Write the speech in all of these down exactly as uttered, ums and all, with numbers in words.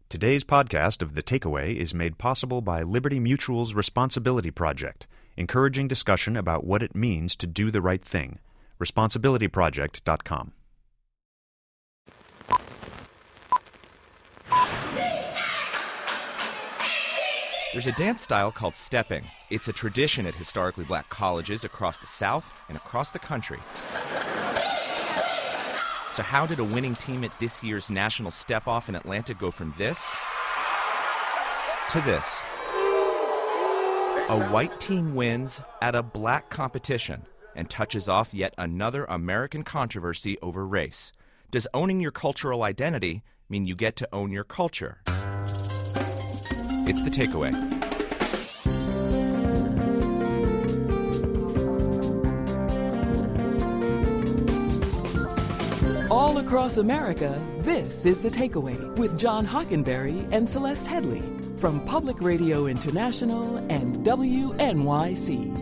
Today's podcast of The Takeaway is made possible by Liberty Mutual's Responsibility Project, encouraging discussion about what it means to do the right thing. responsibility project dot com. There's a dance style called stepping. It's a tradition at historically black colleges across the South and across the country. So how did a winning team at this year's National Step-Off in Atlanta go from this to this? A white team wins at a black competition and touches off yet another American controversy over race. Does owning your cultural identity mean you get to own your culture? It's The Takeaway. All across America, this is The Takeaway with John Hockenberry and Celeste Headley from Public Radio International and W N Y C.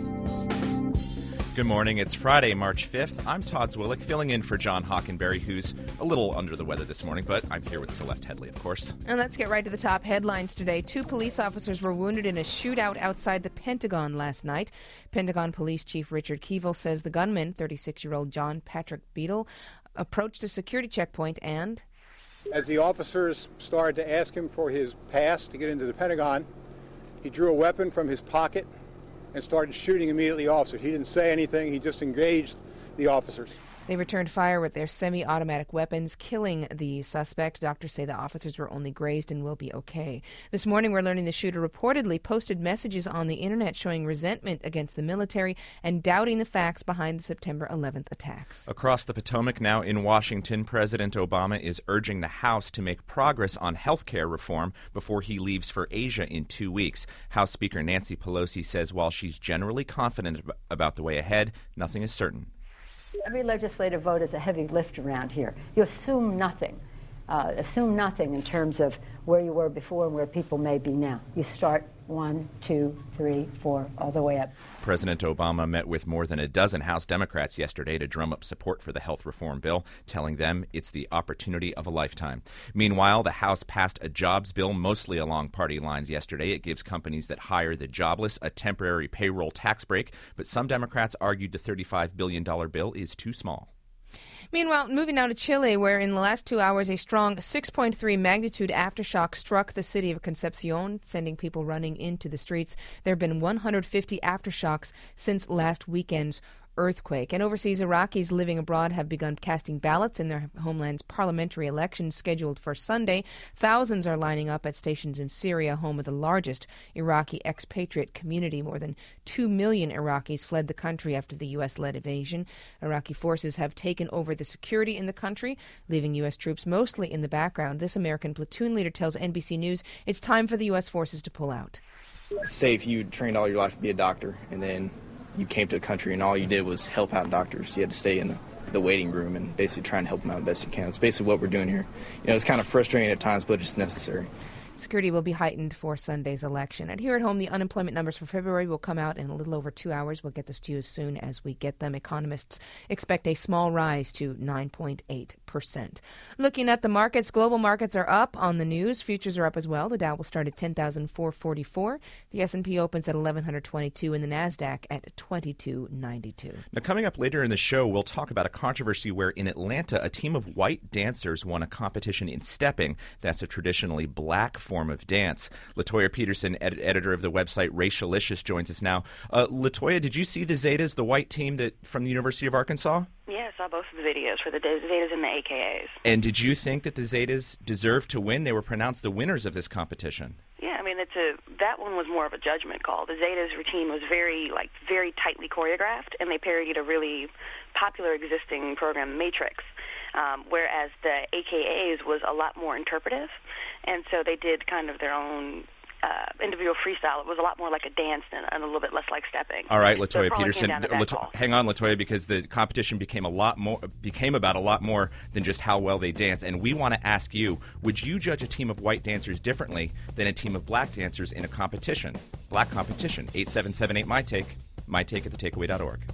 Good morning. It's Friday, March fifth. I'm Todd Zwillick, filling in for John Hockenberry, who's a little under the weather this morning, but I'm here with Celeste Headley, of course. And let's get right to the top headlines today. Two police officers were wounded in a shootout outside the Pentagon last night. Pentagon Police Chief Richard Keeval says the gunman, thirty-six-year-old John Patrick Beadle, approached a security checkpoint and... As the officers started to ask him for his pass to get into the Pentagon, he drew a weapon from his pocket and started shooting immediately officers. He didn't say anything. He just engaged the officers. They returned fire with their semi-automatic weapons, killing the suspect. Doctors say the officers were only grazed and will be okay. This morning, we're learning the shooter reportedly posted messages on the internet showing resentment against the military and doubting the facts behind the September eleventh attacks. Across the Potomac now in Washington, President Obama is urging the House to make progress on health care reform before he leaves for Asia in two weeks. House Speaker Nancy Pelosi says while she's generally confident about the way ahead, nothing is certain. Every legislative vote is a heavy lift around here. You assume nothing. Uh, assume nothing in terms of where you were before and where people may be now. You start one, two, three, four, all the way up. President Obama met with more than a dozen House Democrats yesterday to drum up support for the health reform bill, telling them it's the opportunity of a lifetime. Meanwhile, the House passed a jobs bill mostly along party lines yesterday. It gives companies that hire the jobless a temporary payroll tax break, but some Democrats argued the thirty-five billion dollars bill is too small. Meanwhile, moving now to Chile, where in the last two hours a strong six point three magnitude aftershock struck the city of Concepcion, sending people running into the streets. There have been one hundred fifty aftershocks since last weekend's earthquake. And overseas Iraqis living abroad have begun casting ballots in their homeland's parliamentary elections scheduled for Sunday. Thousands are lining up at stations in Syria, home of the largest Iraqi expatriate community. More than two million Iraqis fled the country after the U S-led invasion. Iraqi forces have taken over the security in the country, leaving U S troops mostly in the background. This American platoon leader tells N B C News it's time for the U S forces to pull out. Say if you trained all your life to be a doctor and then you came to a country and all you did was help out doctors. You had to stay in the, the waiting room and basically try and help them out the best you can. That's basically what we're doing here. You know, it's kind of frustrating at times, but it's necessary. Security will be heightened for Sunday's election. And here at home, the unemployment numbers for February will come out in a little over two hours. We'll get this to you as soon as we get them. Economists expect a small rise to nine point eight percent. Looking at the markets, global markets are up on the news. Futures are up as well. The Dow will start at ten thousand four hundred forty-four. The S and P opens at eleven twenty-two and the NASDAQ at twenty-two ninety-two. Now, coming up later in the show, we'll talk about a controversy where in Atlanta, a team of white dancers won a competition in stepping. That's a traditionally black form of dance. Latoya Peterson, ed- editor of the website Racialicious, joins us now. Uh, Latoya, did you see the Zetas, the white team that from the University of Arkansas? Yeah, I saw both of the videos for the Zetas and the A K As. And did you think that the Zetas deserved to win? They were pronounced the winners of this competition. Yeah, I mean, it's a that one was more of a judgment call. The Zetas routine was very, like, very tightly choreographed, and they parodied a really popular existing program, Matrix. Um, whereas the A K As was a lot more interpretive, and so they did kind of their own uh, individual freestyle. It was a lot more like a dance and, and a little bit less like stepping. All right, Latoya so Peterson, Lato- hang on, Latoya, because the competition became a lot more became about a lot more than just how well they dance. And we want to ask you: would you judge a team of white dancers differently than a team of black dancers in a competition? Black competition. Eight seven seven eight my take. My take at the takeaway dot org.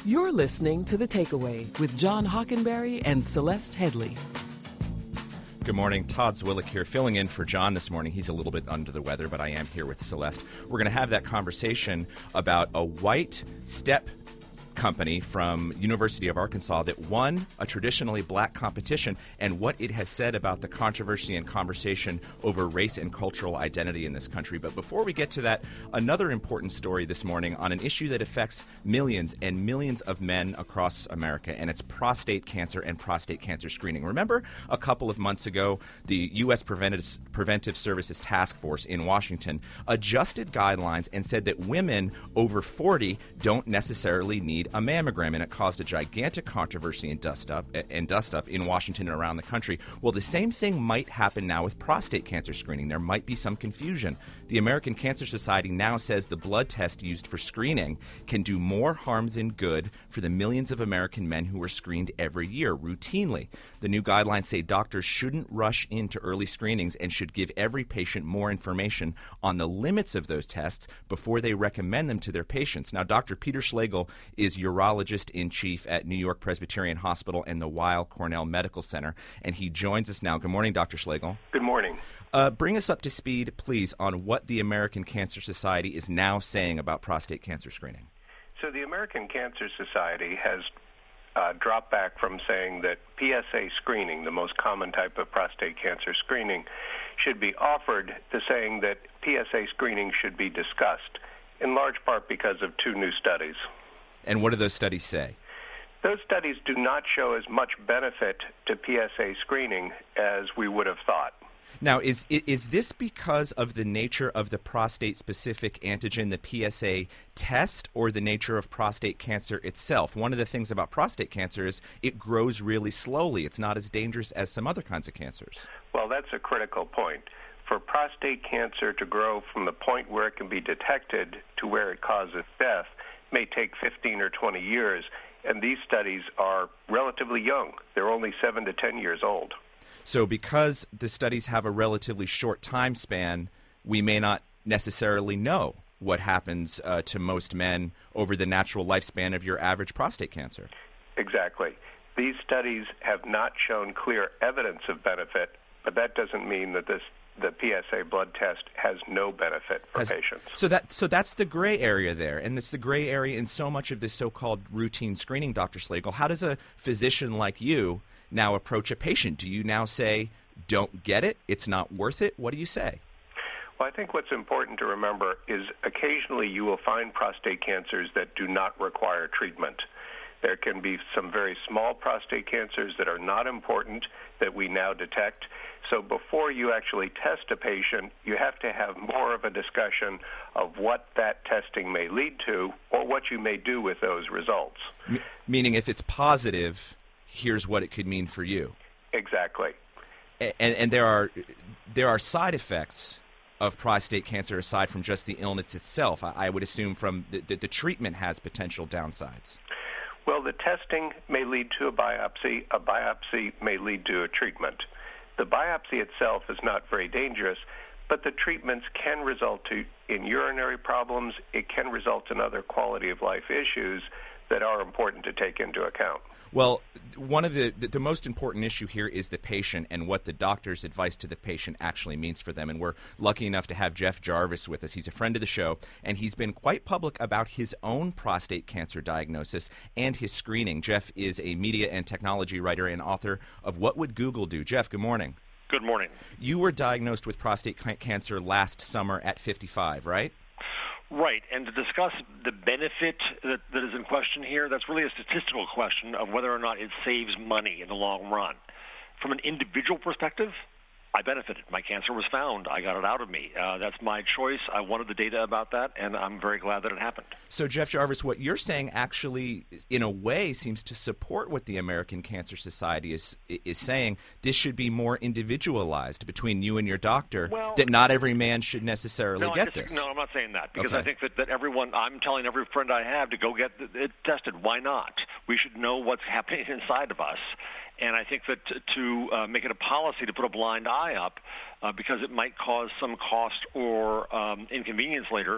You're listening to The Takeaway with John Hockenberry and Celeste Headlee. Good morning. Todd Zwillich here, filling in for John this morning. He's a little bit under the weather, but I am here with Celeste. We're going to have that conversation about a white step company from University of Arkansas that won a traditionally black competition and what it has said about the controversy and conversation over race and cultural identity in this country. But before we get to that, another important story this morning on an issue that affects millions and millions of men across America, and it's prostate cancer and prostate cancer screening. Remember a couple of months ago, the U S Preventive, Preventive Services Task Force in Washington adjusted guidelines and said that women over forty don't necessarily need a mammogram, and it caused a gigantic controversy and dust up and dust up in Washington and around the country. Well, the same thing might happen now with prostate cancer screening. There might be some confusion. The American Cancer Society now says the blood test used for screening can do more harm than good for the millions of American men who are screened every year routinely. The new guidelines say doctors shouldn't rush into early screenings and should give every patient more information on the limits of those tests before they recommend them to their patients. Now, Doctor Peter Schlegel is urologist in chief at New York Presbyterian Hospital and the Weill Cornell Medical Center, and he joins us now. Good morning, Doctor Schlegel. Good morning. Uh, bring us up to speed, please, on what the American Cancer Society is now saying about prostate cancer screening. So the American Cancer Society has uh, dropped back from saying that P S A screening, the most common type of prostate cancer screening, should be offered, to saying that P S A screening should be discussed, in large part because of two new studies. And what do those studies say? Those studies do not show as much benefit to P S A screening as we would have thought. Now, is is this because of the nature of the prostate-specific antigen, the P S A test, or the nature of prostate cancer itself? One of the things about prostate cancer is it grows really slowly. It's not as dangerous as some other kinds of cancers. Well, that's a critical point. For prostate cancer to grow from the point where it can be detected to where it causes death may take fifteen or twenty years, and these studies are relatively young. They're only seven to ten years old. So because the studies have a relatively short time span, we may not necessarily know what happens uh, to most men over the natural lifespan of your average prostate cancer. Exactly. These studies have not shown clear evidence of benefit, but that doesn't mean that this the P S A blood test has no benefit for Has, patients. So that so that's the gray area there, and it's the gray area in so much of this so-called routine screening, Doctor Schlegel. How does a physician like you now approach a patient? Do you now say, don't get it, it's not worth it? What do you say? Well, I think what's important to remember is occasionally you will find prostate cancers that do not require treatment. There can be some very small prostate cancers that are not important that we now detect. So before you actually test a patient, you have to have more of a discussion of what that testing may lead to or what you may do with those results. M- meaning if it's positive, here's what it could mean for you. Exactly. And, and there are there are side effects of prostate cancer aside from just the illness itself. I, I would assume from the, the, the treatment has potential downsides. Well, the testing may lead to a biopsy. A biopsy may lead to a treatment. The biopsy itself is not very dangerous, but the treatments can result to, in urinary problems. It can result in other quality of life issues that are important to take into account. Well, one of the, the the most important issue here is the patient and what the doctor's advice to the patient actually means for them. And we're lucky enough to have Jeff Jarvis with us. He's a friend of the show, and he's been quite public about his own prostate cancer diagnosis and his screening. Jeff is a media and technology writer and author of What Would Google Do? Jeff, good morning. Good morning. You were diagnosed with prostate ca- cancer last summer at fifty-five, right? Right, and to discuss the benefit that, that is in question here, that's really a statistical question of whether or not it saves money in the long run. From an individual perspective, I benefited. My cancer was found. I got it out of me. Uh, that's my choice. I wanted the data about that, and I'm very glad that it happened. So, Jeff Jarvis, what you're saying actually, in a way, seems to support what the American Cancer Society is is saying. This should be more individualized between you and your doctor, well, that not every man should necessarily no, get dis- this. No, I'm not saying that, because okay. I think that, that everyone, I'm telling every friend I have to go get it tested. Why not? We should know what's happening inside of us. And I think that to uh, make it a policy to put a blind eye up, uh, because it might cause some cost or um, inconvenience later,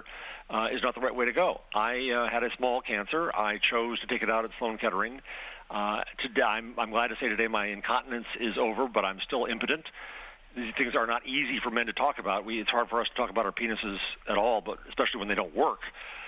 uh, is not the right way to go. I uh, had a small cancer. I chose to take it out at Sloan Kettering. Uh, today, I'm, I'm glad to say today my incontinence is over, but I'm still impotent. These things are not easy for men to talk about. We, it's hard for us to talk about our penises at all, but especially when they don't work.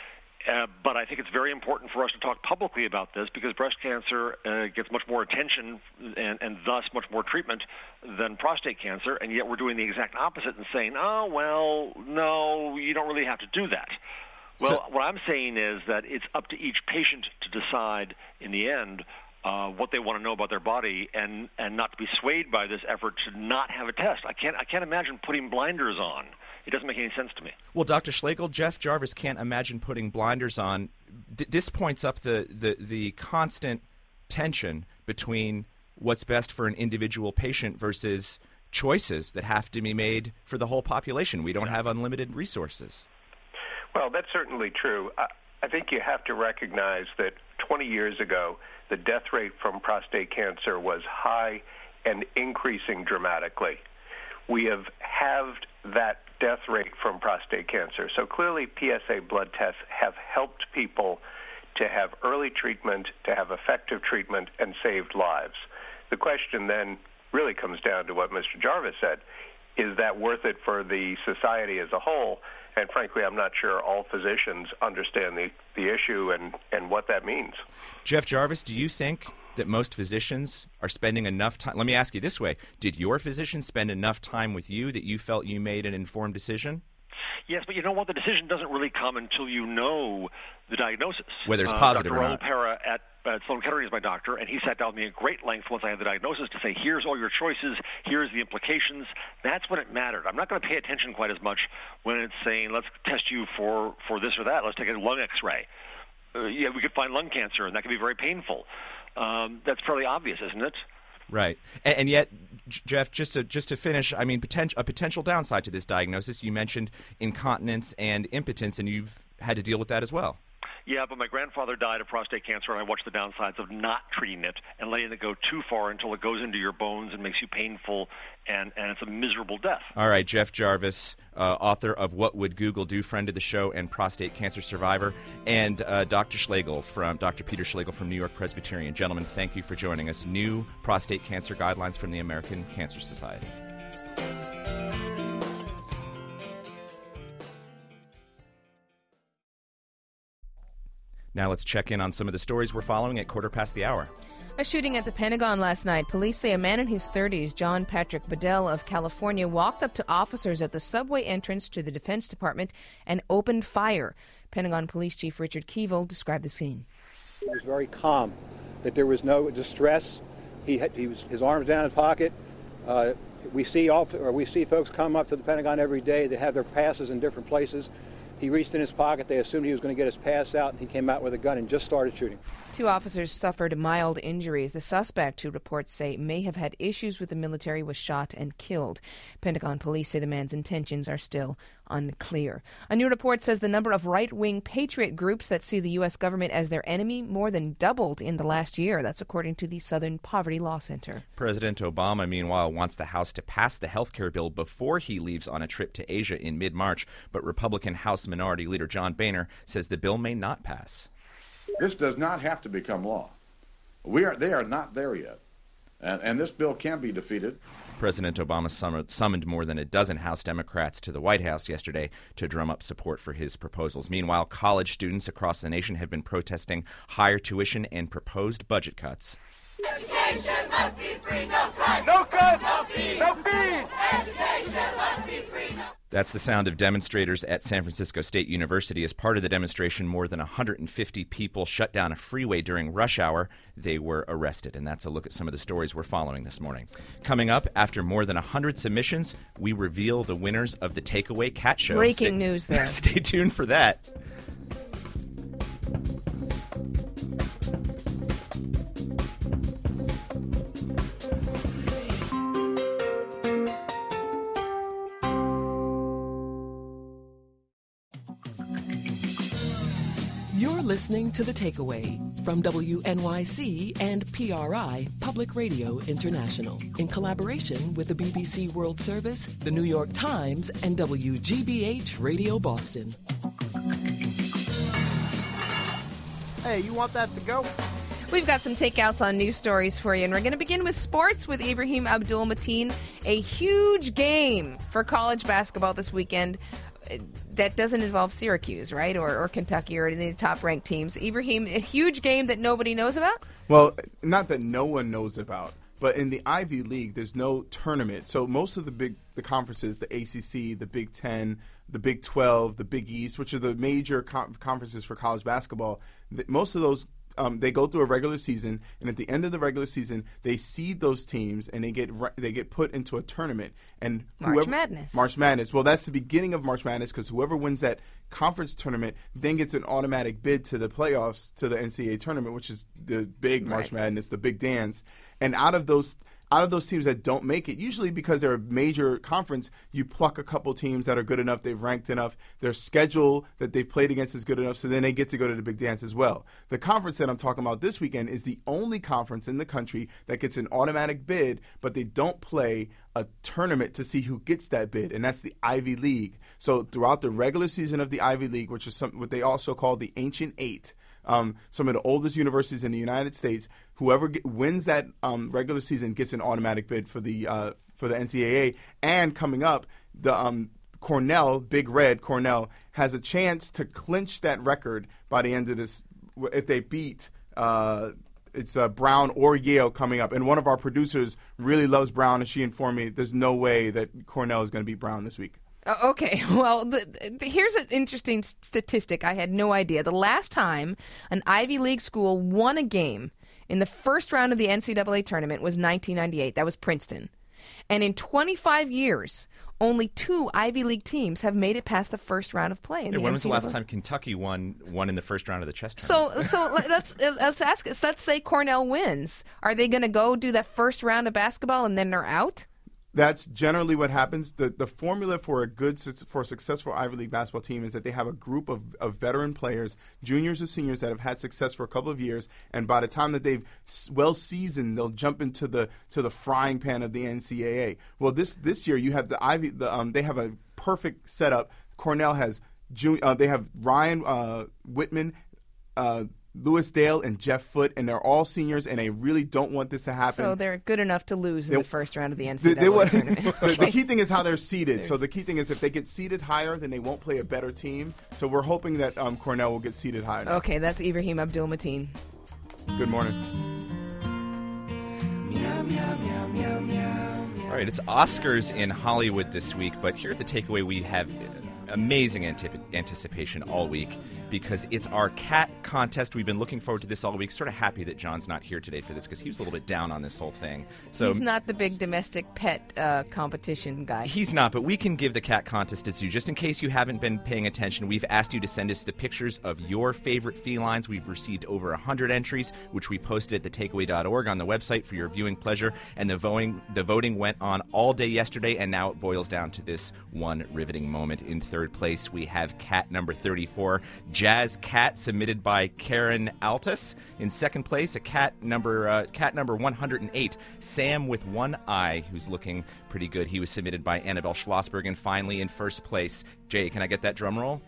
Uh, but I think it's very important for us to talk publicly about this because breast cancer uh, gets much more attention and, and thus much more treatment than prostate cancer, and yet we're doing the exact opposite and saying, oh, well, no, you don't really have to do that. Well, so, what I'm saying is that it's up to each patient to decide in the end uh, what they want to know about their body and, and not to be swayed by this effort to not have a test. I can't, I can't imagine putting blinders on. It doesn't make any sense to me. Well, Doctor Schlegel, Jeff Jarvis can't imagine putting blinders on. Th- this points up the, the, the constant tension between what's best for an individual patient versus choices that have to be made for the whole population. We don't have unlimited resources. Well, that's certainly true. I, I think you have to recognize that twenty years ago, the death rate from prostate cancer was high and increasing dramatically. We have halved that death rate from prostate cancer. So clearly P S A blood tests have helped people to have early treatment, to have effective treatment, and saved lives. The question then really comes down to what Mister Jarvis said. Is that worth it for the society as a whole? And frankly, I'm not sure all physicians understand the, the issue and, and what that means. Jeff Jarvis, do you think that most physicians are spending enough time? Let me ask you this way. Did your physician spend enough time with you that you felt you made an informed decision? Yes, but you know what? The decision doesn't really come until you know the diagnosis. Whether it's positive uh, or not. Doctor Raul Pera at, at Sloan Kettering is my doctor, and he sat down with me at great length once I had the diagnosis to say, here's all your choices, here's the implications. That's when it mattered. I'm not going to pay attention quite as much when it's saying, let's test you for, for this or that. Let's take a lung x-ray. Uh, yeah, we could find lung cancer, and that could be very painful. Um, that's fairly obvious, isn't it? Right, and, and yet, Jeff, just to just to finish, I mean, poten- a potential downside to this diagnosis. You mentioned incontinence and impotence, and you've had to deal with that as well. Yeah, but my grandfather died of prostate cancer, and I watched the downsides of not treating it and letting it go too far until it goes into your bones and makes you painful, and, and it's a miserable death. All right, Jeff Jarvis, uh, author of What Would Google Do, friend of the show, and prostate cancer survivor, and uh, Doctor Schlegel from Doctor Peter Schlegel from New York Presbyterian. Gentlemen, thank you for joining us. New prostate cancer guidelines from the American Cancer Society. Now let's check in on some of the stories we're following at quarter past the hour. A shooting at the Pentagon last night. Police say a man in his thirties, John Patrick Bedell of California, walked up to officers at the subway entrance to the Defense Department and opened fire. Pentagon Police Chief Richard Keevil described the scene. He was very calm, that there was no distress. He had he was, his arms down his pocket. Uh, we see all, or we see folks come up to the Pentagon every day that have their passes in different places. He reached in his pocket. They assumed he was going to get his pass out, and he came out with a gun and just started shooting. Two officers suffered mild injuries. The suspect, who reports say may have had issues with the military, was shot and killed. Pentagon police say the man's intentions are still unclear. A new report says the number of right-wing patriot groups that see the U S government as their enemy more than doubled in the last year. That's according to the Southern Poverty Law Center. President Obama, meanwhile, wants the House to pass the health care bill before he leaves on a trip to Asia in mid-March, but Republican House Minority Leader John Boehner says the bill may not pass. This does not have to become law. We are, they are not there yet, and, and this bill can be defeated. President Obama summoned more than a dozen House Democrats to the White House yesterday to drum up support for his proposals. Meanwhile, college students across the nation have been protesting higher tuition and proposed budget cuts. Education must be free, no cuts. No cuts. No fees. No fees. Education must be free, no. That's the sound of demonstrators at San Francisco State University. As part of the demonstration, more than one hundred fifty people shut down a freeway during rush hour. They were arrested, and that's a look at some of the stories we're following this morning. Coming up, after more than one hundred submissions, we reveal the winners of the Takeaway Cat Show. Breaking Stay- news there. Stay tuned for that. You're listening to The Takeaway from W N Y C and P R I, Public Radio International, in collaboration with the B B C World Service, the New York Times, and W G B H Radio Boston. Hey, you want that to go? We've got some takeouts on news stories for you, and we're going to begin with sports with Ibrahim Abdul-Mateen. A huge game for college basketball this weekend that doesn't involve Syracuse, right, or, or Kentucky or any of the top-ranked teams. Ibrahim, a huge game that nobody knows about? Well, not that no one knows about, but in the Ivy League, there's no tournament. So most of the big the conferences, the A C C, the Big Ten, the Big twelve, the Big East, which are the major com- conferences for college basketball, th- most of those Um, they go through a regular season, and at the end of the regular season, they seed those teams, and they get re- they get put into a tournament. And March whoever, Madness. March Madness. Well, that's the beginning of March Madness because whoever wins that conference tournament then gets an automatic bid to the playoffs, to the N C double A tournament, which is the big March Right. Madness, the big dance. And out of those out of those teams that don't make it, usually because they're a major conference, you pluck a couple teams that are good enough, they've ranked enough, their schedule that they've played against is good enough, so then they get to go to the big dance as well. The conference that I'm talking about this weekend is the only conference in the country that gets an automatic bid, but they don't play a tournament to see who gets that bid, and that's the Ivy League. So throughout the regular season of the Ivy League, which is some, what they also call the Ancient Eight, Um, some of the oldest universities in the United States, whoever get, wins that um, regular season gets an automatic bid for the uh, for the N C double A. And coming up, the um, Cornell, Big Red Cornell, has a chance to clinch that record by the end of this if they beat uh, it's uh, Brown or Yale coming up. And one of our producers really loves Brown, and she informed me there's no way that Cornell is going to beat Brown this week. Uh, okay, well, the, the, here's an interesting statistic I had no idea. The last time an Ivy League school won a game in the first round of the N C double A tournament was nineteen ninety-eight. That was Princeton. And in twenty-five years, only two Ivy League teams have made it past the first round of play. In Hey, the when was the N C double A. last time Kentucky won won in the first round of the chess tournament? So, so let's let's ask us. Let's say Cornell wins. Are they going to go do that first round of basketball and then they're out? That's generally what happens. The the formula for a good for a successful Ivy League basketball team is that they have a group of, of veteran players, juniors or seniors, that have had success for a couple of years, and by the time that they've well seasoned, they'll jump into the to the frying pan of the N C double A. Well, this this year you have the Ivy. The um they have a perfect setup. Cornell has jun- uh, they have Ryan uh, Whitman. Uh, Louis Dale and Jeff Foote, and they're all seniors, and they really don't want this to happen. So they're good enough to lose in They- the first round of the N They- C they double A want- tournament. the, the Okay. key thing is how they're seeded. So the key thing is if they get seeded higher, then they won't play a better team. So we're hoping that um, Cornell will get seeded higher. Okay, that's Ibrahim Abdul-Mateen. Good morning. All right, it's Oscars in Hollywood this week, but here's the takeaway. We have amazing antip- anticipation all week because it's our cat contest. We've been looking forward to this all week. Sort of happy that John's not here today for this because he was a little bit down on this whole thing. So He's not the big domestic pet uh, competition guy. He's not, but we can give the cat contest its due. Just in case you haven't been paying attention, we've asked you to send us the pictures of your favorite felines. We've received over one hundred entries, which we posted at the takeaway dot org on the website for your viewing pleasure. And the voting, the voting went on all day yesterday, and now it boils down to this one riveting moment. In third place, we have cat number thirty-four, Jazz Cat, submitted by Karen Altus. In second place, a cat number uh, cat number one hundred eight, Sam with one eye, who's looking pretty good. He was submitted by Annabelle Schlossberg. And finally, in first place, Jay, can I get that drum roll?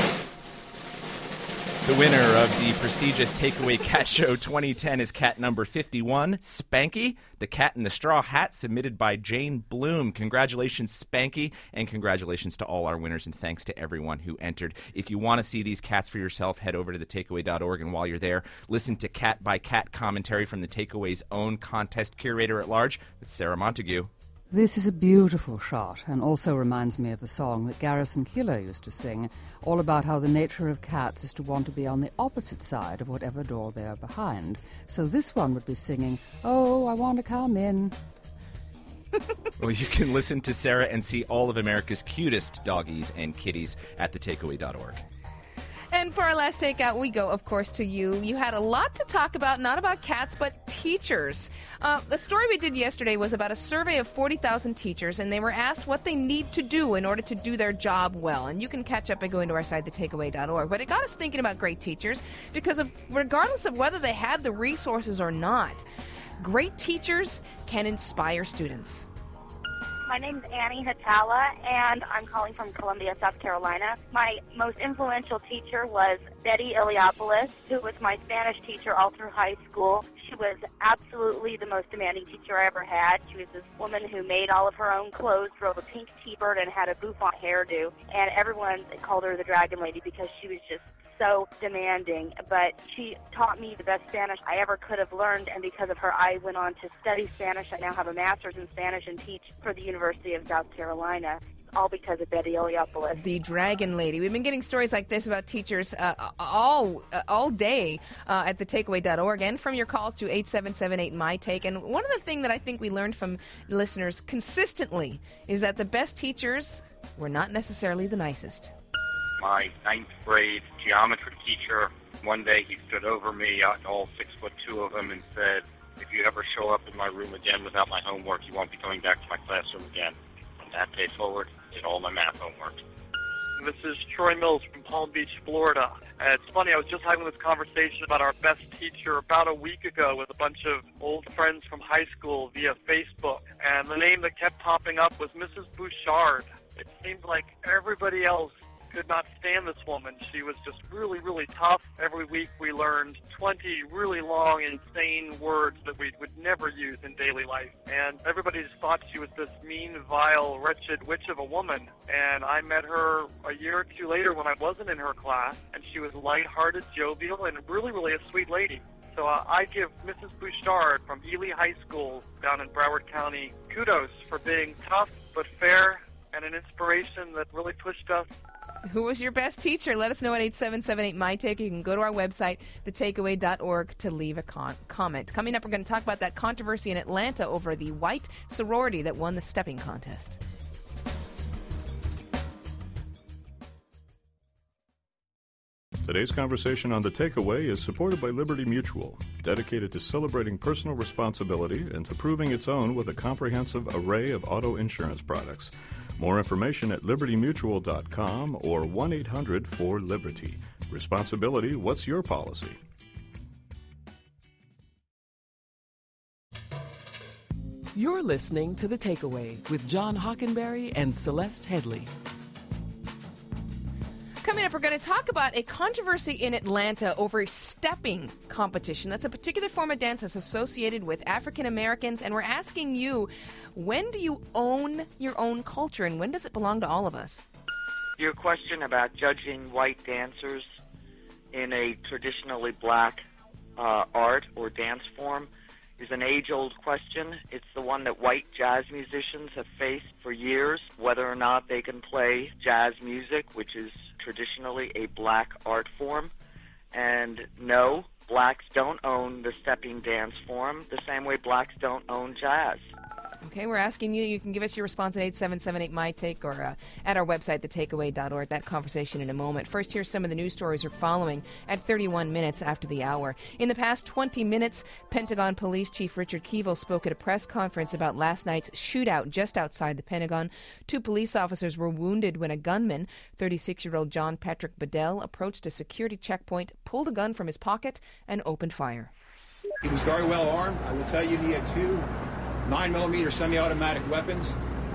The winner of the prestigious Takeaway Cat Show twenty ten is cat number fifty-one, Spanky, the cat in the straw hat, submitted by Jane Bloom. Congratulations, Spanky, and congratulations to all our winners, and thanks to everyone who entered. If you want to see these cats for yourself, head over to the takeaway dot org, and while you're there, listen to Cat by Cat commentary from the Takeaway's own contest curator at large, Sarah Montague. This is a beautiful shot and also reminds me of a song that Garrison Keillor used to sing, all about how the nature of cats is to want to be on the opposite side of whatever door they are behind. So this one would be singing, "Oh, I want to come in." Well, you can listen to Sarah and see all of America's cutest doggies and kitties at the takeaway dot org. And for our last takeout, we go, of course, to you. You had a lot to talk about, not about cats, but teachers. Uh, the story we did yesterday was about a survey of forty thousand teachers, and they were asked what they need to do in order to do their job well. And you can catch up by going to our site, the takeaway dot org. But it got us thinking about great teachers because of, regardless of whether they had the resources or not, great teachers can inspire students. My name's Annie Hatala, and I'm calling from Columbia, South Carolina. My most influential teacher was Betty Iliopoulos, who was my Spanish teacher all through high school. She was absolutely the most demanding teacher I ever had. She was this woman who made all of her own clothes, drove a pink T-bird, and had a bouffant hairdo. And everyone called her the Dragon Lady because she was just so demanding, but she taught me the best Spanish I ever could have learned, and because of her, I went on to study Spanish. I now have a master's in Spanish and teach for the University of South Carolina, all because of Betty Iliopoulos. The Dragon Lady. We've been getting stories like this about teachers uh, all uh, all day uh, at the takeaway dot org and from your calls to eight seven seven eight, M Y Take. And one of the things that I think we learned from listeners consistently is that the best teachers were not necessarily the nicest. My ninth grade geometry teacher, one day he stood over me, all six foot two of him, and said, "If you ever show up in my room again without my homework, you won't be coming back to my classroom again." From that day forward, I did all my math homework. This is Troy Mills from Palm Beach, Florida. And it's funny, I was just having this conversation about our best teacher about a week ago with a bunch of old friends from high school via Facebook. And the name that kept popping up was Missus Bouchard. It seemed like everybody else could not stand this woman. She was just really, really tough. Every week we learned twenty really long, insane words that we would never use in daily life. And everybody just thought she was this mean, vile, wretched witch of a woman. And I met her a year or two later when I wasn't in her class, and she was lighthearted, jovial, and really, really a sweet lady. So uh, I give Missus Bouchard from Ely High School down in Broward County kudos for being tough but fair and an inspiration that really pushed us. Who was your best teacher? Let us know at eight seven seven eight, M Y Take. You can go to our website, the takeaway dot org, to leave a con- comment. Coming up, we're going to talk about that controversy in Atlanta over the white sorority that won the stepping contest. Today's conversation on The Takeaway is supported by Liberty Mutual, dedicated to celebrating personal responsibility and to proving its own with a comprehensive array of auto insurance products. More information at liberty mutual dot com or one eight hundred four liberty. Responsibility, what's your policy? You're listening to The Takeaway with John Hockenberry and Celeste Headley. Coming up, we're going to talk about a controversy in Atlanta over a stepping competition. That's a particular form of dance that's associated with African Americans, and we're asking you, when do you own your own culture, and when does it belong to all of us? Your question about judging white dancers in a traditionally black uh, art or dance form is an age-old question. It's the one that white jazz musicians have faced for years, whether or not they can play jazz music, which is traditionally a black art form. And no, blacks don't own the stepping dance form the same way blacks don't own jazz. Okay, we're asking you. You can give us your response at eight seven seven eight, M Y Take or uh, at our website, the takeaway dot org. That conversation in a moment. First, here's some of the news stories we're following at thirty-one minutes after the hour. In the past twenty minutes, Pentagon Police Chief Richard Keevel spoke at a press conference about last night's shootout just outside the Pentagon. Two police officers were wounded when a gunman, thirty-six-year-old John Patrick Bedell, approached a security checkpoint, pulled a gun from his pocket, and opened fire. He was very well armed. I will tell you he had two nine millimeter semi-automatic weapons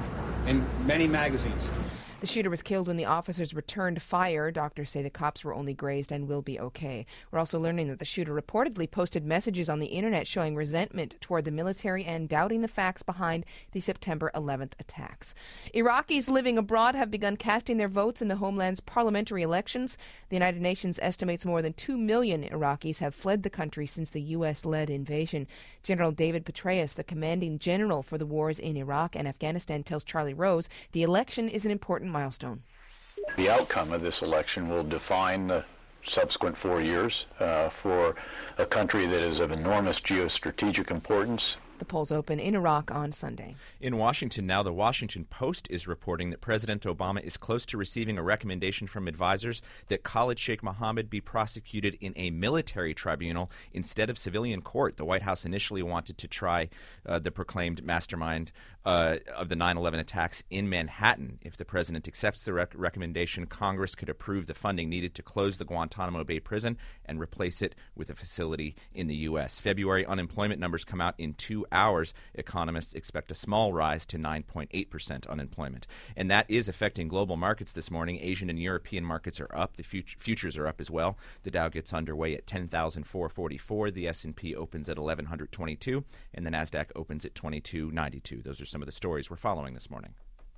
and many magazines. The shooter was killed when the officers returned fire. Doctors say the cops were only grazed and will be okay. We're also learning that the shooter reportedly posted messages on the internet showing resentment toward the military and doubting the facts behind the September eleventh attacks. Iraqis living abroad have begun casting their votes in the homeland's parliamentary elections. The United Nations estimates more than two million Iraqis have fled the country since the U S-led invasion. General David Petraeus, the commanding general for the wars in Iraq and Afghanistan, tells Charlie Rose the election is an important milestone. The outcome of this election will define the subsequent four years uh, for a country that is of enormous geostrategic importance. The polls open in Iraq on Sunday. In Washington now, the Washington Post is reporting that President Obama is close to receiving a recommendation from advisors that Khalid Sheikh Mohammed be prosecuted in a military tribunal instead of civilian court. The White House initially wanted to try uh, the proclaimed mastermind uh, of the nine eleven attacks in Manhattan. If the president accepts the rec- recommendation, Congress could approve the funding needed to close the Guantanamo Bay prison and replace it with a facility in the U S. February unemployment numbers come out in two two hours, economists expect a small rise to nine point eight percent unemployment. And that is affecting global markets this morning. Asian and European markets are up. The fut- futures are up as well. The Dow gets underway at ten thousand four hundred forty-four. The S and P opens at eleven twenty-two. And the NASDAQ opens at twenty-two ninety-two. Those are some of the stories we're following this morning.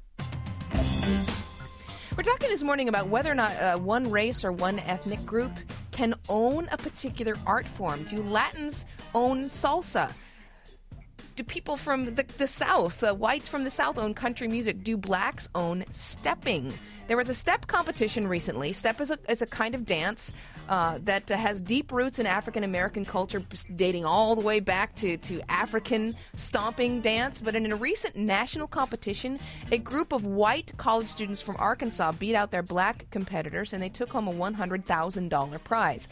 We're talking this morning about whether or not uh, one race or one ethnic group can own a particular art form. Do Latins own salsa? Do people from the, the South, uh, whites from the South, own country music? Do blacks own stepping? There was a step competition recently. Step is a, is a kind of dance uh, that uh, has deep roots in African-American culture, dating all the way back to, to African stomping dance. But in a recent national competition, a group of white college students from Arkansas beat out their black competitors, and they took home a one hundred thousand dollars prize.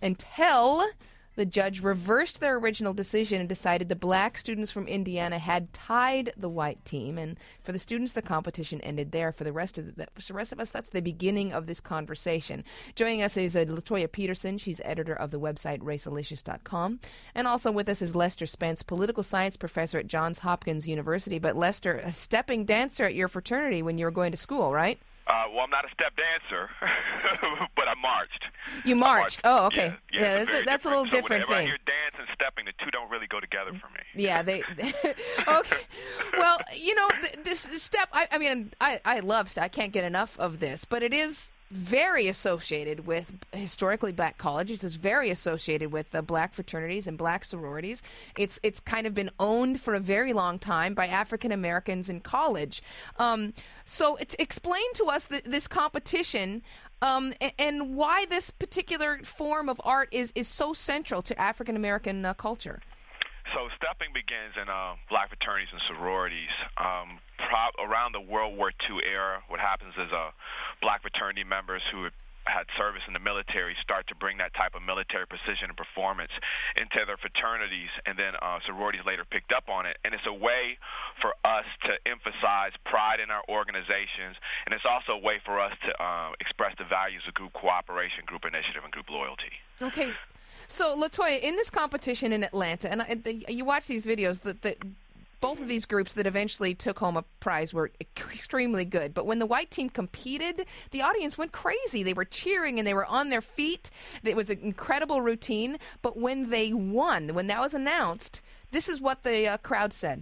Until the judge reversed their original decision and decided the black students from Indiana had tied the white team. And for the students, the competition ended there. For the rest of the, for the rest of us, that's the beginning of this conversation. Joining us is uh, Latoya Peterson. She's editor of the website racealicious dot com. And also with us is Lester Spence, political science professor at Johns Hopkins University. But Lester, a stepping dancer at your fraternity when you were going to school, right? Uh, well, I'm not a step dancer, but I marched. You marched. marched. Oh, okay. Yeah, yeah, yeah that's, that's, a, that's a little so different whenever thing. I hear dance and stepping, the two don't really go together for me. Yeah, they. Okay. Well, you know, th- this step. I, I mean, I, I love step. I can't get enough of this, but it is very associated with historically black colleges. It's very associated with the black fraternities and black sororities. It's it's kind of been owned for a very long time by African Americans in college. Um, so it's, explain to us th- this competition um, and, and why this particular form of art is, is so central to African American uh, culture. So stepping begins in uh, black fraternities and sororities. Um, pro- around the World War Two era, what happens is uh, black fraternity members who had service in the military start to bring that type of military precision and performance into their fraternities, and then uh, sororities later picked up on it. And it's a way for us to emphasize pride in our organizations, and it's also a way for us to uh, express the values of group cooperation, group initiative, and group loyalty. Okay. So, Latoya, in this competition in Atlanta, and I, the, you watch these videos, that the, both of these groups that eventually took home a prize were extremely good. But when the white team competed, the audience went crazy. They were cheering and they were on their feet. It was an incredible routine. But when they won, when that was announced, this is what the uh, crowd said.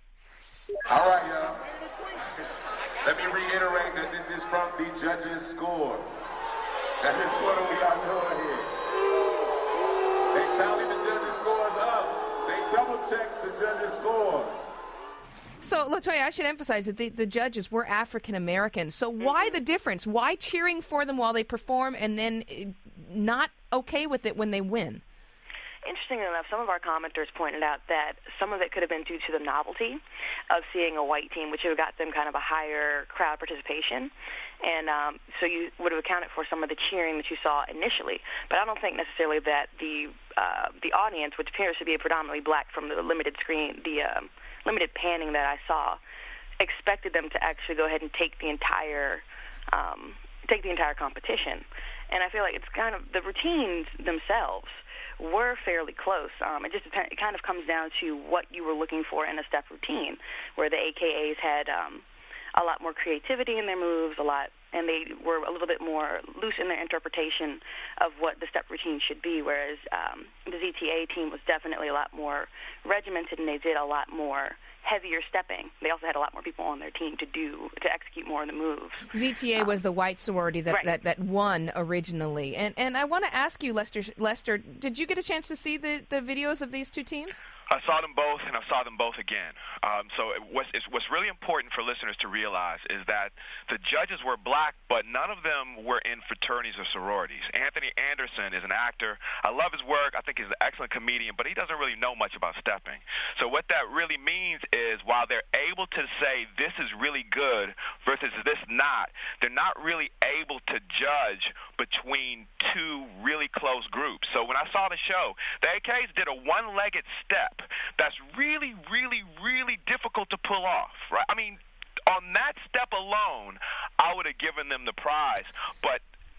All right, y'all. Let me reiterate that this is from the judges' scores. That is what we are doing here. They tally the judges' scores up. They double-check the judges' scores. So, Latoya, I should emphasize that the, the judges were African-American. So why the difference? Why cheering for them while they perform and then not okay with it when they win? Interestingly enough, some of our commenters pointed out that some of it could have been due to the novelty of seeing a white team, which would have got them kind of a higher crowd participation. And um, so you would have accounted for some of the cheering that you saw initially. But I don't think necessarily that the uh, the audience, which appears to be predominantly black from the limited screen, the um, limited panning that I saw, expected them to actually go ahead and take the entire um, take the entire competition. And I feel like it's kind of the routines themselves were fairly close. Um, it just depend, it kind of comes down to what you were looking for in a step routine, where the A K As had um, a lot more creativity in their moves, a lot, and they were a little bit more loose in their interpretation of what the step routine should be, whereas um, the Z T A team was definitely a lot more regimented, and they did a lot more heavier stepping. They also had a lot more people on their team to do to execute more of the moves. Z T A um, was the white sorority that, right. that, that won originally. And and I want to ask you, Lester, Lester, did you get a chance to see the, the videos of these two teams? I saw them both, and I saw them both again. Um, so it was, it's, what's really important for listeners to realize is that the judges were black, but none of them were in fraternities or sororities. Anthony Anderson is an actor. I love his work. I think he's an excellent comedian, but he doesn't really know much about stepping. So what that really means is while they're able to say this is really good versus this not, they're not really able to judge between two really close groups. So when I saw the show, the A Ks did a one-legged step that's really, really, really difficult to pull off, right? I mean, on that step alone, I would have given them the prize. But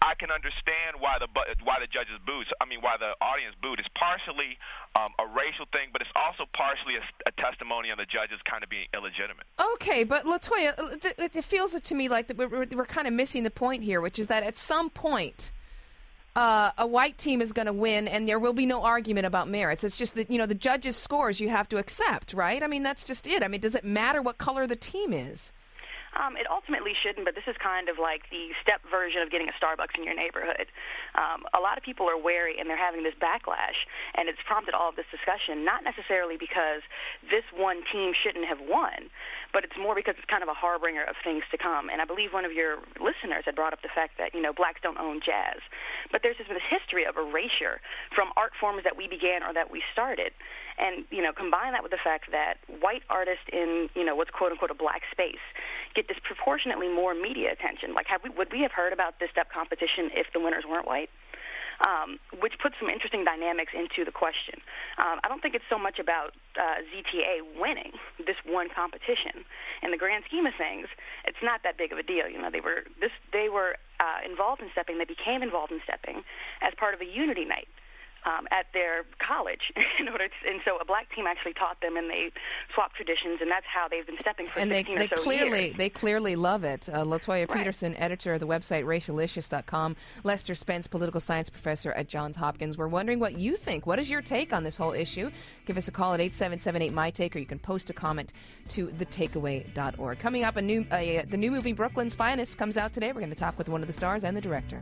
I can understand why the why the judges booed. I mean, why the audience booed. It's partially um, a racial thing, but it's also partially a, a testimony on the judges kind of being illegitimate. Okay, but Latoya, it feels to me like that we're, we're kind of missing the point here, which is that at some point, Uh, a white team is going to win, and there will be no argument about merits. It's just that, you know, the judges' scores you have to accept, right? I mean, that's just it. I mean, does it matter what color the team is? Um, it ultimately shouldn't, but this is kind of like the step version of getting a Starbucks in your neighborhood. Um, a lot of people are wary, and they're having this backlash, and it's prompted all of this discussion, not necessarily because this one team shouldn't have won, but it's more because it's kind of a harbinger of things to come. And I believe one of your listeners had brought up the fact that, you know, blacks don't own jazz. But there's just this history of erasure from art forms that we began or that we started. And, you know, combine that with the fact that white artists in, you know, what's quote-unquote a black space get disproportionately more media attention. Like, have we, would we have heard about this step competition if the winners weren't white? Um, which puts some interesting dynamics into the question. Um, I don't think it's so much about uh, Z T A winning this one competition. In the grand scheme of things, it's not that big of a deal. You know, they were this they were uh, involved in stepping. They became involved in stepping as part of a unity night um, at their college. in order, to, and so a black team actually taught them, and they swapped traditions, and that's how they've been stepping for and sixteen they, or so they clearly, years. They clearly love it. Uh, Latoya Right. Peterson, editor of the website racialicious dot com, Lester Spence, political science professor at Johns Hopkins. We're wondering what you think. What is your take on this whole issue? Give us a call at eight seven seven eight, M Y take, or you can post a comment to the takeaway dot org. Coming up, a new, uh, the new movie Brooklyn's Finest comes out today. We're going to talk with one of the stars and the director.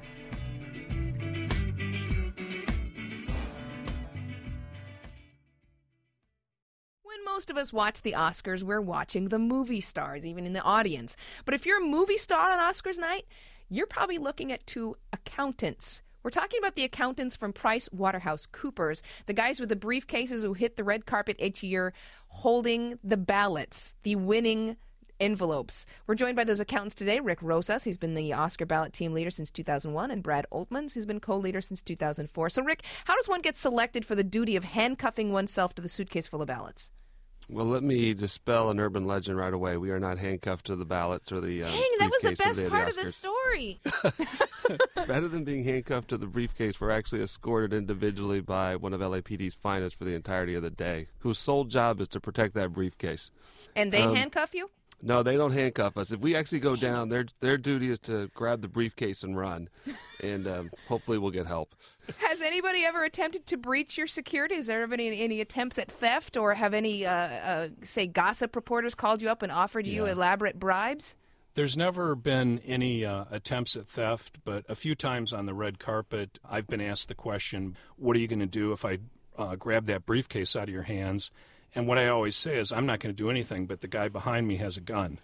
Most of us watch the Oscars, we're watching the movie stars, even in the audience. But if you're a movie star on Oscars night, you're probably looking at two accountants. We're talking about the accountants from Price Waterhouse Coopers, the guys with the briefcases who hit the red carpet each year holding the ballots, the winning envelopes. We're joined by those accountants today. Rick Rosas, he's been the Oscar ballot team leader since two thousand one, and Brad Oltmans, who's been co-leader since two thousand four. So, Rick, how does one get selected for the duty of handcuffing oneself to the suitcase full of ballots? Well, let me dispel an urban legend right away. We are not handcuffed to the ballots or the uh, Dang, that was the briefcase best of part the of the Oscars. story. Better than being handcuffed to the briefcase, we're actually escorted individually by one of L A P D's finest for the entirety of the day, whose sole job is to protect that briefcase. And they Um, handcuff you? No, they don't handcuff us. If we actually go down, their their duty is to grab the briefcase and run, and um, hopefully we'll get help. Has anybody ever attempted to breach your security? Has there ever been any, any attempts at theft, or have any, uh, uh, say, gossip reporters called you up and offered you Yeah. elaborate bribes? There's never been any uh, attempts at theft, but a few times on the red carpet, I've been asked the question, what are you going to do if I uh, grab that briefcase out of your hands? And what I always say is, I'm not going to do anything, but the guy behind me has a gun.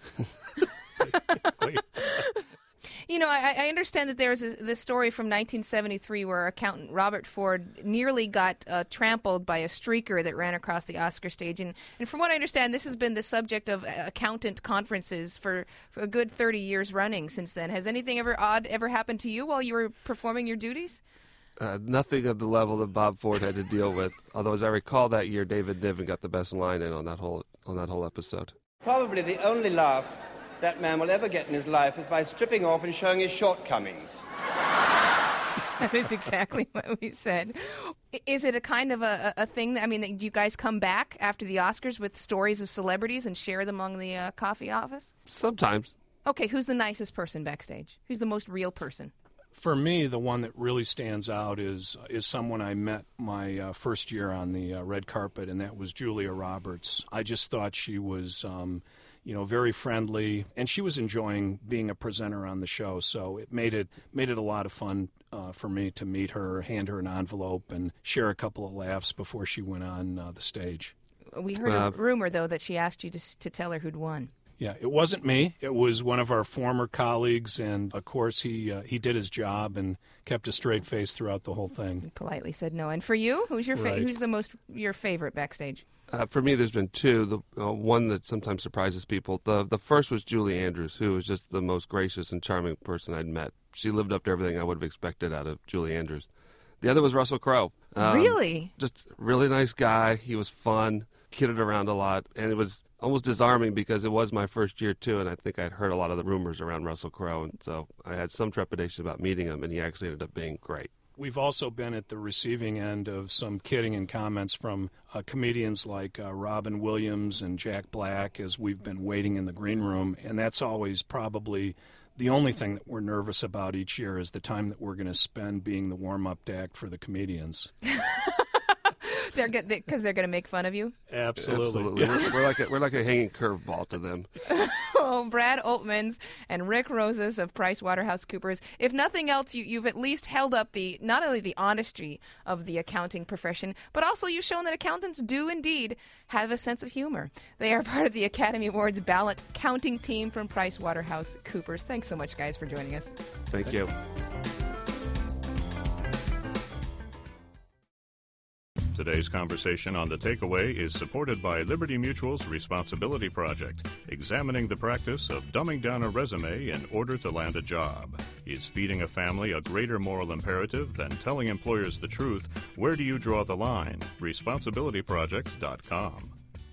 You know, I, I understand that there's a, this story from nineteen seventy-three where accountant Robert Ford nearly got uh, trampled by a streaker that ran across the Oscar stage. And, and from what I understand, this has been the subject of uh, accountant conferences for, for a good thirty years running since then. Has anything ever odd ever happened to you while you were performing your duties? Uh, nothing of the level that Bob Ford had to deal with. Although, as I recall, that year David Niven got the best line in on that whole on that whole episode. Probably the only laugh that man will ever get in his life is by stripping off and showing his shortcomings. That is exactly what we said. Is it a kind of a, a thing that, I mean, do you guys come back after the Oscars with stories of celebrities and share them among the uh, coffee office? Sometimes. Okay, who's the nicest person backstage? Who's the most real person? For me, the one that really stands out is is someone I met my uh, first year on the uh, red carpet, and that was Julia Roberts. I just thought she was, um, you know, very friendly, and she was enjoying being a presenter on the show. So it made it made it a lot of fun uh, for me to meet her, hand her an envelope, and share a couple of laughs before she went on uh, the stage. We heard Uh, a rumor, though, that she asked you to, to tell her who'd won. Yeah, it wasn't me. It was one of our former colleagues, and of course he uh, he did his job and kept a straight face throughout the whole thing. Politely said no. And for you, who's your fa- Right. who's the most your favorite backstage? Uh, for me, there's been two. The uh, one that sometimes surprises people. The the first was Julie Andrews, who was just the most gracious and charming person I'd met. She lived up to everything I would have expected out of Julie Andrews. The other was Russell Crowe. Um, Really? Just really nice guy. He was fun. kidded around a lot, and it was almost disarming because it was my first year too, and I think I'd heard a lot of the rumors around Russell Crowe, and so I had some trepidation about meeting him, and he actually ended up being great. We've also been at the receiving end of some kidding and comments from uh, comedians like uh, Robin Williams and Jack Black as we've been waiting in the green room, and that's always probably the only thing that we're nervous about each year is the time that we're going to spend being the warm-up act for the comedians. They're good because they're going to make fun of you. Absolutely, Absolutely. we're, we're like a, we're like a hanging curveball to them. Oh, Brad Oltmans and Rick Rosas of PricewaterhouseCoopers. If nothing else, you, you've at least held up the not only the honesty of the accounting profession, but also you've shown that accountants do indeed have a sense of humor. They are part of the Academy Awards ballot counting team from PricewaterhouseCoopers. Thanks so much, guys, for joining us. Thank you. Today's conversation on The Takeaway is supported by Liberty Mutual's Responsibility Project, examining the practice of dumbing down a resume in order to land a job. Is feeding a family a greater moral imperative than telling employers the truth? Where do you draw the line? responsibility project dot com.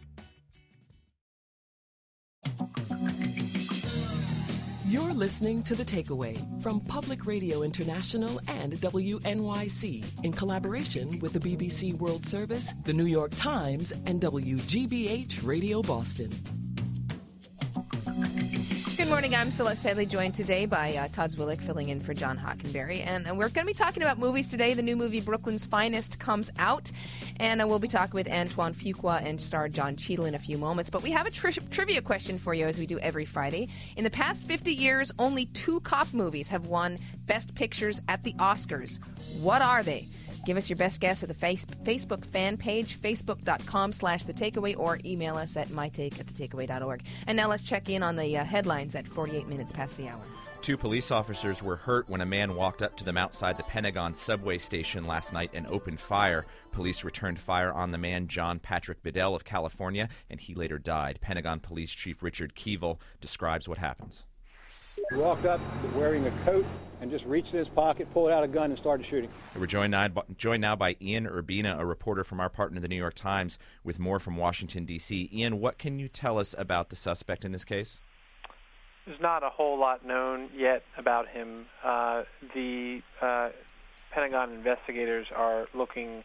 You're listening to The Takeaway from Public Radio International and W N Y C in collaboration with the B B C World Service, the New York Times, and W G B H Radio Boston. Good morning. I'm Celeste Headley, joined today by uh, Todd Zwillick, filling in for John Hockenberry. And uh, we're going to be talking about movies today. The new movie Brooklyn's Finest comes out. And uh, we'll be talking with Antoine Fuqua and star John Cheadle in a few moments. But we have a tri- trivia question for you, as we do every Friday. In the past fifty years, only two cop movies have won Best Pictures at the Oscars. What are they? Give us your best guess at the face- Facebook fan page, facebook.com slash The Takeaway, or email us at mytake at thetakeaway dot org. And now let's check in on the uh, headlines at forty-eight minutes past the hour. Two police officers were hurt when a man walked up to them outside the Pentagon subway station last night and opened fire. Police returned fire on the man, John Patrick Bedell of California, and he later died. Pentagon Police Chief Richard Keevil describes what happens. He walked up wearing a coat and just reached in his pocket, pulled out a gun, and started shooting. We're joined now, joined now by Ian Urbina, a reporter from our partner, the New York Times, with more from Washington, D C Ian, what can you tell us about the suspect in this case? There's not a whole lot known yet about him. Uh, the uh, Pentagon investigators are looking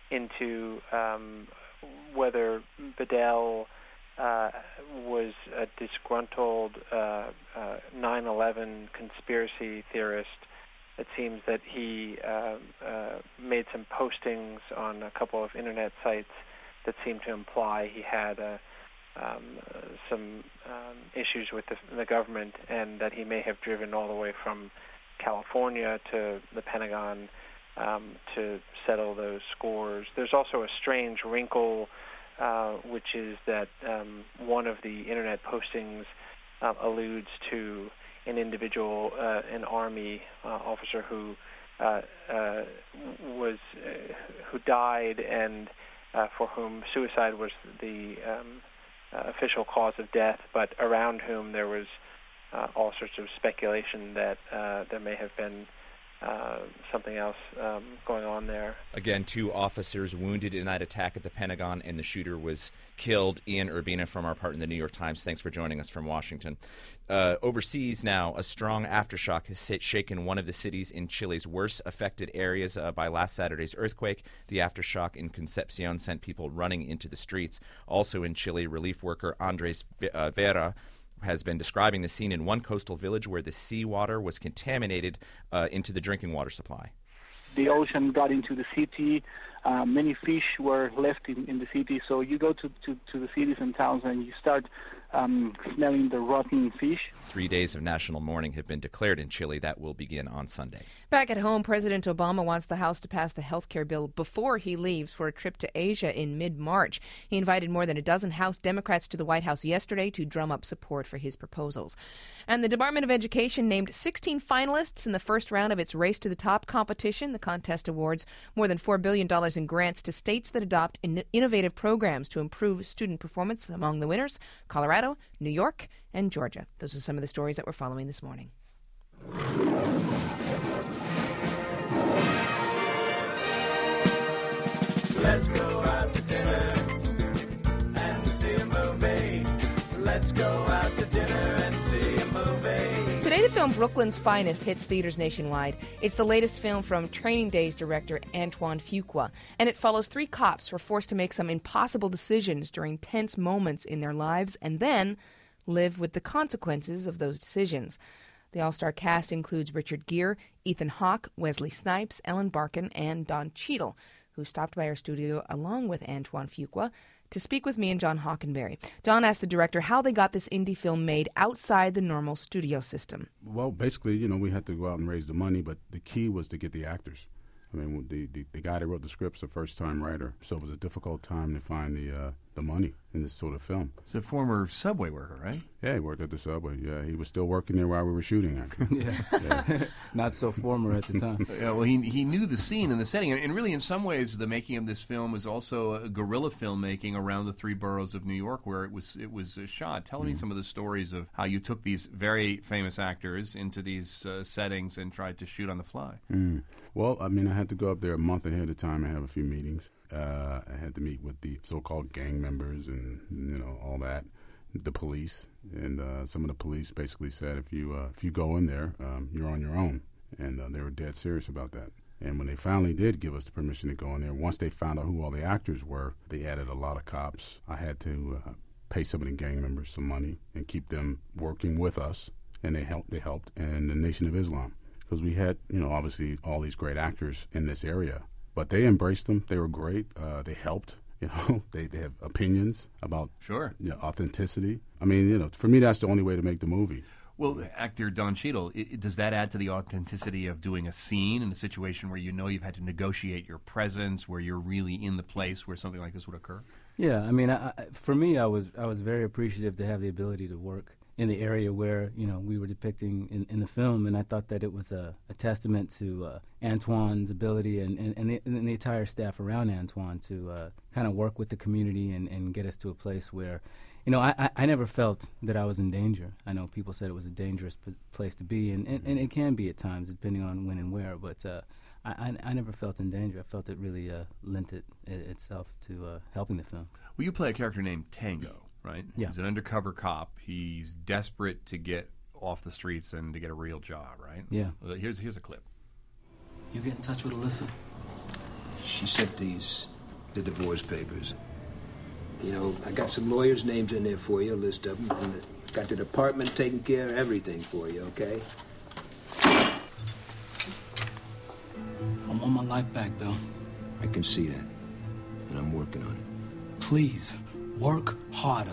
into um, whether Bedell Uh, was a disgruntled uh, uh, nine eleven conspiracy theorist. It seems that he uh, uh, made some postings on a couple of internet sites that seemed to imply he had uh, um, uh, some um, issues with the, the government, and that he may have driven all the way from California to the Pentagon um, to settle those scores. There's also a strange wrinkle Uh, which is that um, one of the internet postings uh, alludes to an individual, uh, an Army uh, officer who uh, uh, was uh, who died, and uh, for whom suicide was the um, uh, official cause of death, but around whom there was uh, all sorts of speculation that uh, there may have been Uh, something else um, going on there. Again, two officers wounded in that attack at the Pentagon, and the shooter was killed. Ian Urbina from our partner, the New York Times. Thanks for joining us from Washington. Uh, overseas now, a strong aftershock has shaken one of the cities in Chile's worst affected areas uh, by last Saturday's earthquake. The aftershock in Concepcion sent people running into the streets. Also in Chile, relief worker Andres uh, Vera has been describing the scene in one coastal village where the seawater was contaminated uh, into the drinking water supply. The ocean got into the city. Uh, many fish were left in, in the city. So you go to, to, to the cities and towns and you start um, smelling the rotten fish. Three days of national mourning have been declared in Chile. That will begin on Sunday. Back at home, President Obama wants the House to pass the health care bill before he leaves for a trip to Asia in mid-March. He invited more than a dozen House Democrats to the White House yesterday to drum up support for his proposals. And the Department of Education named sixteen finalists in the first round of its Race to the Top competition. The contest awards more than four billion dollars in grants to states that adopt in- innovative programs to improve student performance. Among the winners, Colorado, New York, and Georgia. Those are some of the stories that we're following this morning. Let's go out to dinner. Let's go out to dinner and see a movie. Today, the film Brooklyn's Finest hits theaters nationwide. It's the latest film from Training Day's director Antoine Fuqua, and it follows three cops who are forced to make some impossible decisions during tense moments in their lives and then live with the consequences of those decisions. The all-star cast includes Richard Gere, Ethan Hawke, Wesley Snipes, Ellen Barkin, and Don Cheadle, who stopped by our studio along with Antoine Fuqua to speak with me and John Hockenberry. John asked the director how they got this indie film made outside the normal studio system. Well, basically, you know, we had to go out and raise the money, but the key was to get the actors. I mean, the, the, the guy that wrote the script's a first-time writer, so it was a difficult time to find the uh, the money in this sort of film. He's a former Subway worker, right? Yeah, he worked at the Subway. Yeah, he was still working there while we were shooting, actually. yeah. yeah. Not so former at the time. Yeah, well, he he knew the scene and the setting, and, and really, in some ways, the making of this film was also a guerrilla filmmaking around the three boroughs of New York, where it was it was uh, shot. Tell mm. me some of the stories of how you took these very famous actors into these uh, settings and tried to shoot on the fly. Mm. Well, I mean, I had to go up there a month ahead of time and have a few meetings. Uh, I had to meet with the so-called gang members and, you know, all that, the police. And uh, some of the police basically said, if you uh, if you go in there, um, you're on your own. And uh, they were dead serious about that. And when they finally did give us the permission to go in there, once they found out who all the actors were, they added a lot of cops. I had to uh, pay some of the gang members some money and keep them working with us. And they helped, they helped, and the Nation of Islam. Because we had, you know, obviously all these great actors in this area. But they embraced them. They were great. Uh, they helped. You know, they, they have opinions about sure you know, authenticity. I mean, you know, for me, that's the only way to make the movie. Well, actor Don Cheadle, it, does that add to the authenticity of doing a scene in a situation where you know you've had to negotiate your presence, where you're really in the place where something like this would occur? Yeah, I mean, I, I, for me, I was I was very appreciative to have the ability to work in the area where, you know, we were depicting in, in the film, and I thought that it was a, a testament to uh, Antoine's ability and, and, and, the, and the entire staff around Antoine to uh, kind of work with the community and, and get us to a place where, you know, I, I, I never felt that I was in danger. I know people said it was a dangerous p- place to be, and, and, and it can be at times, depending on when and where, but uh, I, I, I never felt in danger. I felt it really uh, lent it, it itself to uh, helping the film. Well, you play a character named Tango. Right? Yeah. He's an undercover cop. He's desperate to get off the streets and to get a real job, right? Yeah. Well, here's here's a clip. You get in touch with Alyssa? She sent these, the divorce papers. You know, I got some lawyers' names in there for you, a list of them. And got the department taking care of everything for you, okay? I want my life back, Bill. I can see that. And I'm working on it. Please. Work harder.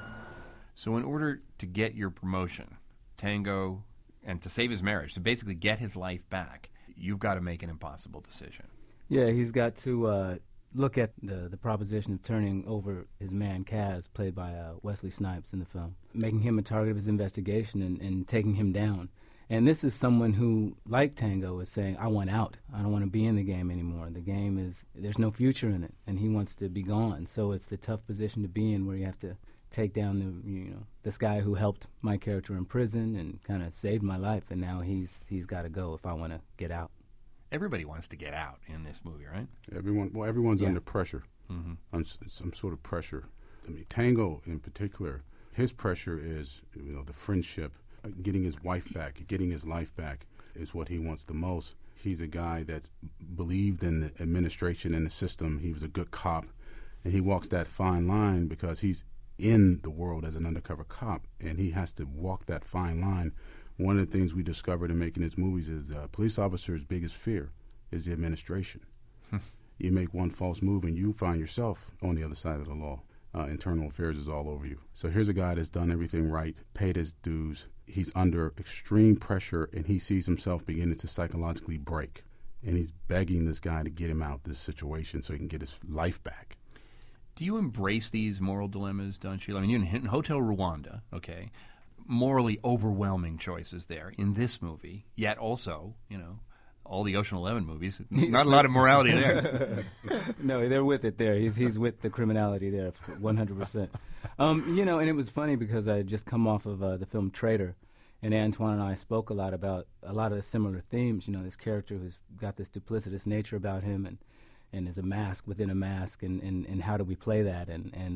So in order to get your promotion, Tango, and to save his marriage, to basically get his life back, you've got to make an impossible decision. Yeah, he's got to uh, look at the, the proposition of turning over his man, Kaz, played by uh, Wesley Snipes in the film, making him a target of his investigation and, and taking him down. And this is someone who, like Tango, is saying, I want out. I don't want to be in the game anymore. The game is, there's no future in it, and he wants to be gone. So it's the tough position to be in where you have to take down the, you know, this guy who helped my character in prison and kind of saved my life, and now he's he's got to go if I want to get out. Everybody wants to get out in this movie, right? Everyone, well, everyone's yeah. under pressure, mm-hmm. on some sort of pressure. I mean, Tango in particular, his pressure is, you know, the friendship. Getting his wife back, getting his life back is what he wants the most. He's a guy that believed in the administration and the system. He was a good cop, and he walks that fine line because he's in the world as an undercover cop, and he has to walk that fine line. One of the things we discovered in making his movies is uh, police officers' biggest fear is the administration. You make one false move, and you find yourself on the other side of the law. Uh, internal affairs is all over you. So here's a guy that's done everything right, paid his dues. He's under extreme pressure, and he sees himself beginning to psychologically break. And he's begging this guy to get him out of this situation so he can get his life back. Do you embrace these moral dilemmas, Don Cheadle? I mean, you're in Hotel Rwanda, okay, morally overwhelming choices there in this movie, yet also, you know, all the Ocean Eleven movies, not a lot of morality there. No, they're with it there. He's he's with the criminality there, one hundred percent. Um, you know, and it was funny because I had just come off of uh, the film Traitor, and Antoine and I spoke a lot about a lot of the similar themes. You know, this character who's got this duplicitous nature about him, and and is a mask within a mask, and, and, and how do we play that? And, and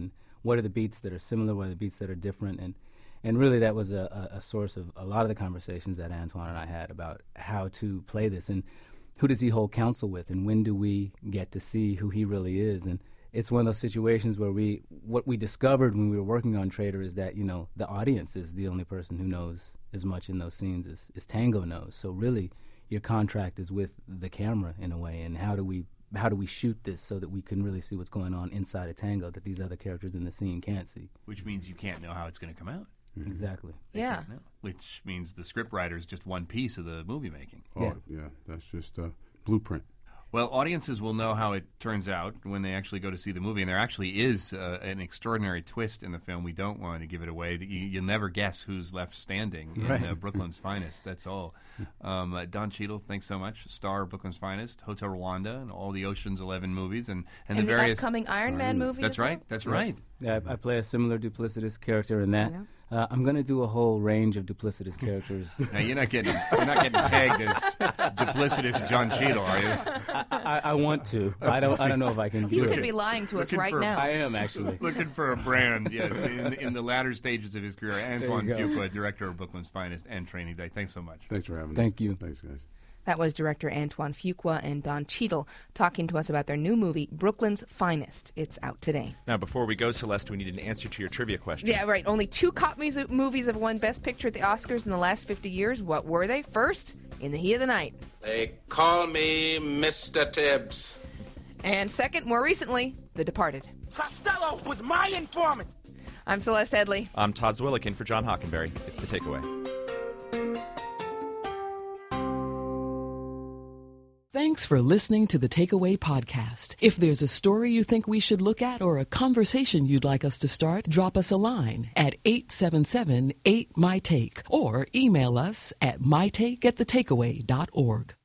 what are the beats that are similar, what are the beats that are different, and and really that was a, a, a source of a lot of the conversations that Antoine and I had about how to play this, and who does he hold counsel with, and when do we get to see who he really is. And it's one of those situations where we, what we discovered when we were working on Trader is that, you know, the audience is the only person who knows as much in those scenes as, as Tango knows. So really, your contract is with the camera in a way, and how do we how do we shoot this so that we can really see what's going on inside of Tango that these other characters in the scene can't see. Which means you can't know how it's going to come out. Mm-hmm. Exactly. They Yeah. can't know. Which means the script writer is just one piece of the movie making. Oh, yeah, yeah that's just a blueprint. Well, audiences will know how it turns out when they actually go to see the movie, and there actually is uh, an extraordinary twist in the film. We don't want to give it away. You, you'll never guess who's left standing in Right. uh, Brooklyn's Finest. That's all. Um, uh, Don Cheadle, thanks so much. Star of Brooklyn's Finest, Hotel Rwanda, and all the Ocean's Eleven movies, and, and, And the the various upcoming Iron Man movie That's as well? right. That's Yeah. right. Yeah, I, I play a similar duplicitous character in that. Yeah. Uh, I'm going to do a whole range of duplicitous characters. Now you're not getting you're not getting pegged as duplicitous John Cheadle, are you? I, I, I want to. I don't. I don't know if I can do You it. could be lying to us Looking right for- now. I am actually. Looking for a brand, yes, in, in the latter stages of his career. Antoine you go. Fuqua, director of Brooklyn's Finest and Training Day. Thanks so much. Thanks for having us. Thank you. Thanks, guys. That was director Antoine Fuqua and Don Cheadle talking to us about their new movie, Brooklyn's Finest. It's out today. Now, before we go, Celeste, we need an answer to your trivia question. Yeah, right. Only two cop mus- movies have won Best Picture at the Oscars in the last fifty years. What were they? First, In the Heat of the Night. They call me Mister Tibbs. And second, more recently, The Departed. Costello was my informant. I'm Celeste Headley. I'm Todd Zwillick in for John Hockenberry. It's The Takeaway. Thanks for listening to the Takeaway Podcast. If there's a story you think we should look at or a conversation you'd like us to start, drop us a line at eight seven seven eight my take or email us at my take at the takeaway dot org.